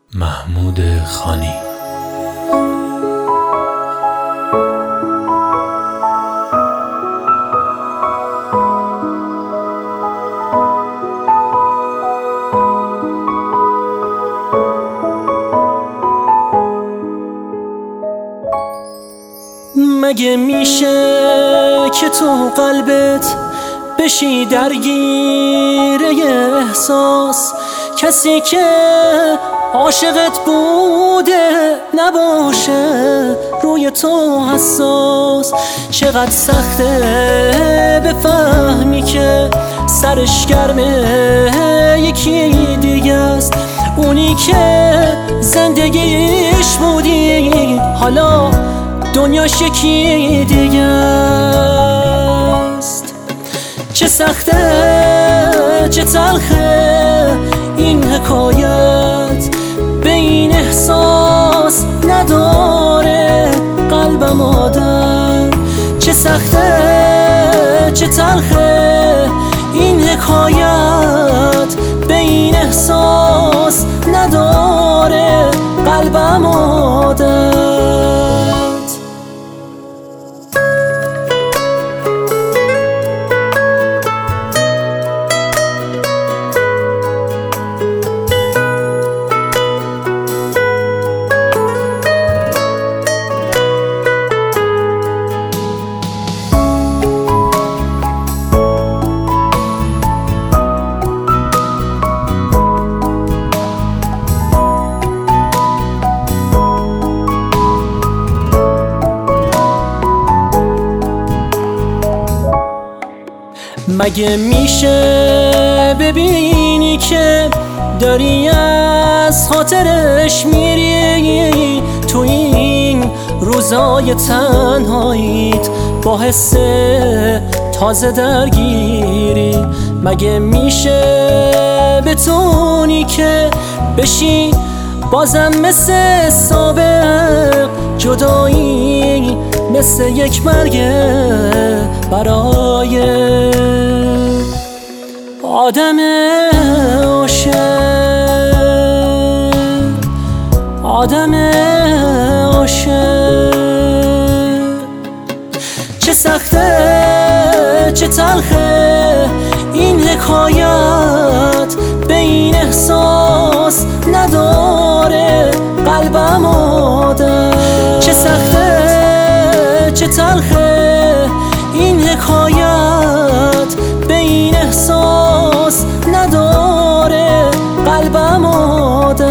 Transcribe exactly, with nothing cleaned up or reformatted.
محمود خانی. مگه میشه که تو قلبت بشی درگیره احساس؟ کسی که عاشقت بوده نباشه روی تو حساس. چقدر سخته بفهمی که سرش گرمه یکی دیگه است، اونی که زندگیش بودی حالا دنیاش یکی دیگه است. چه سخته چه تلخه این حکایت، به این احساس نداره قلبم آدم. چه سخته چه تلخه این حکایت، به این احساس نداره قلبم آدم. مگه میشه ببینی که داری از خاطرش میری؟ تو این روزای تنهاییت با حس تازه درگیری. مگه میشه بتونی که بشی بازم مثل سابق؟ جدایی مثل یک مرگه برای آدم عاشق، آدم عاشق. چه سخته چه تلخه این حکایت، به این احساس نداره قلبم آدم. چه سخته چه تلخه این حکایت، به این احساس نداره قلبم آدم.